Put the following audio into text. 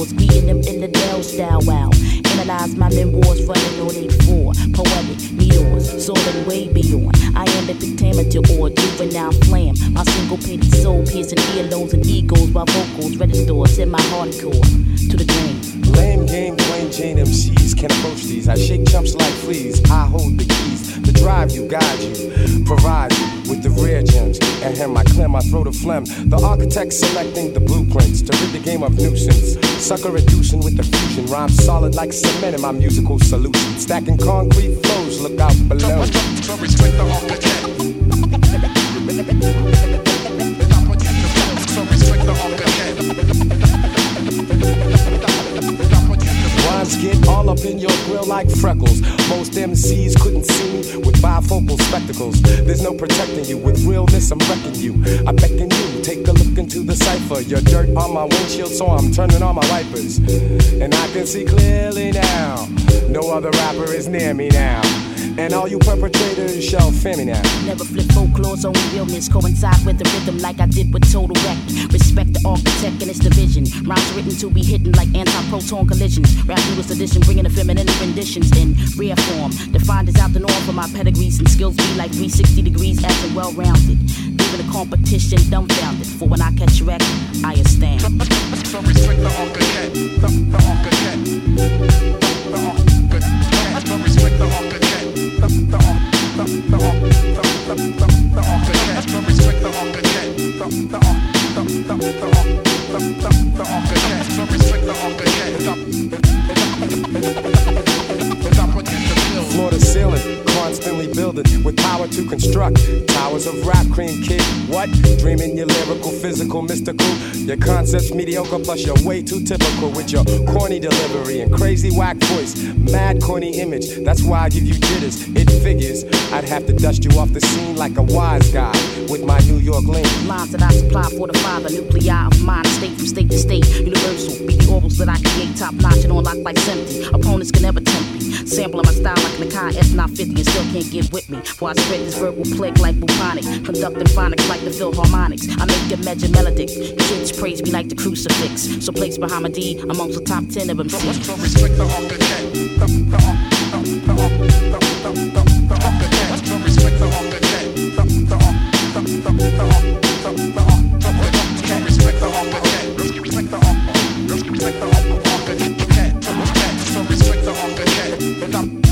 was beating them in the Dell style. Wow. Analyze my memoirs running on 84. Poetic, meteors, soaring way beyond. I am the pentameter or juvenile flame. My single-painted soul piercing earlobes and egos while vocals register. Send my hardcore to the grain. Lame game, plain Jane MCs can't approach these. I shake chumps like fleas. I hold the keys to drive you, guide you, provide you with the rare gems. And here I clear my throat of phlegm. The architect selecting the blueprints to rid the game of nuisance. Sucker reducing with the fusion. Rhyme solid like cement in my musical solution. Stacking concrete flows, look out below. So respect the architect. So respect the architect. Rhymes get all up in your grill like freckles. Most MCs couldn't see me with bifocal spectacles. There's no protecting you. With realness, I'm wrecking you. I beckon you, take a look into the cipher. Your dirt on my windshield, so I'm turning on my wipers. And I can see clearly now. No other rapper is near me now. And all you perpetrators shall fear me now. Never flip folklore's only realness. Coincide with the rhythm like I did with Total Wreck. Respect the architect and its division. Rhymes written to be hidden like anti-proton collisions. Rap newest edition, bringing the feminine renditions in rare form. Defined as out the norm for my pedigrees and skills be like 360 degrees as and well-rounded. Leaving the competition dumbfounded. For when I catch wreck, I stand. So respect the architect. The architect. The architect. So respect the architect. Floor to ceiling, constantly building with power to construct towers of rap cream, kid. What? Dreaming your lyrical, physical, mystical. Your concepts mediocre, plus you're way too typical with your corny delivery and crazy whack voice. Mad corny image, that's why I give you jitters. It figures I'd have to dust you off the scene like a wise guy with my New York link. Lines that I supply for the father, nuclei of mine, state from state to state, universal. Be the orbals that I create, top notch and on lock like empty. Opponents can never tempt me. Sampling my style like Nakai S950 and still can't get with me. For I spread this verbal plague like bubonic, conducting phonics like the Philharmonics. I make it measure melodic. Kids praise me like the crucifix. So place Muhammadi amongst the top 10 of them. So respect the architect. The architect. So respect the architect. The architect. Respect the architect. Respect the architect. Respect the architect. So respect the architect.